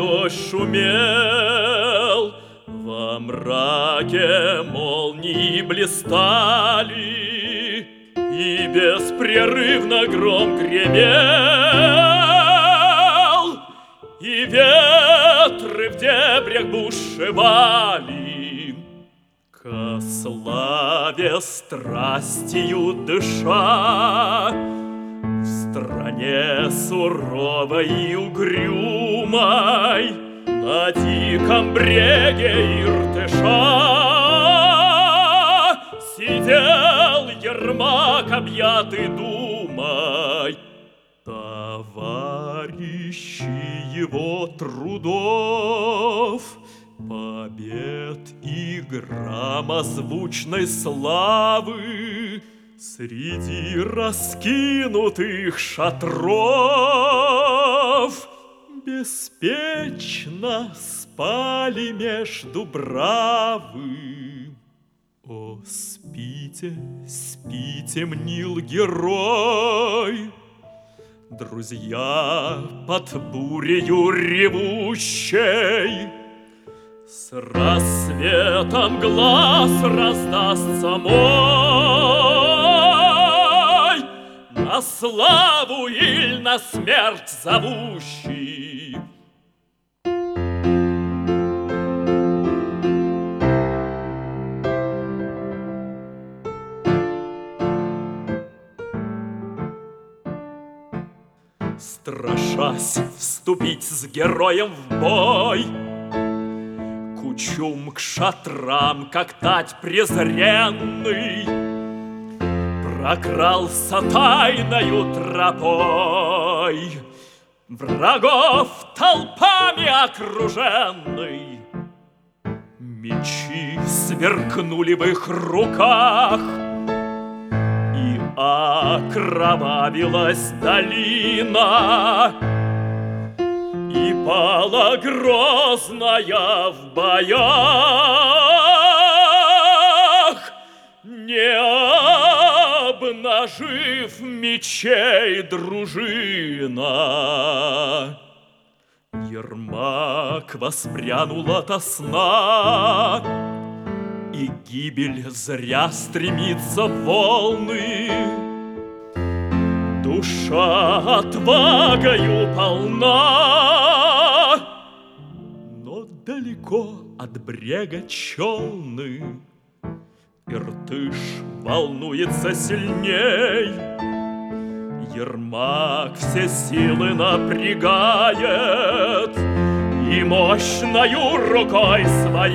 дождь шумел, во мраке молнии блистали, и беспрерывно гром гремел, и ветры в дебрях бушевали. Ко славе страстью дыша, в стране суровой и угрюмой, на диком бреге Иртыша сидел Ермак, объятый думой. Товарищи его трудов, побед и громозвучной славы, среди раскинутых шатров беспечно спали меж дубравы. О, спите, спите, мнил герой, друзья, под бурею ревущей. С рассветом глаз раздастся мой, на славу или на смерть зовущий. Страшась вступить с героем в бой, Кучум к шатрам, как тать презренный, прокрался тайною тропой, врагов толпами окруженный. Мечи сверкнули в их руках, и окровавилась долина, и пала грозная в боях, не обнажив мечей дружина. Ермак воспрянул ото сна, и гибель зря стремится в волны. Душа отвагою полна, но далеко от брега челны. Иртыш волнуется сильней, Ермак все силы напрягает и мощною рукой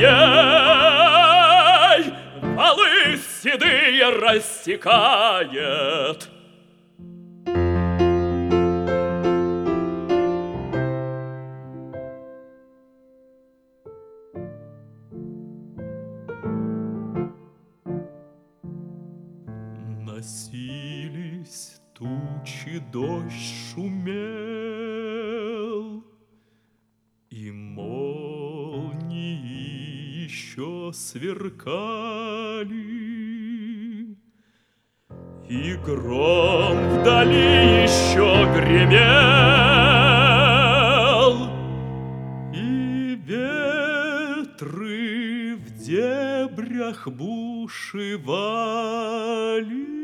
своей валы седые рассекает. Носились тучи, дождь шумел, и молнии еще сверкали, и гром вдали еще гремел, и ветры в дебрях бушевали.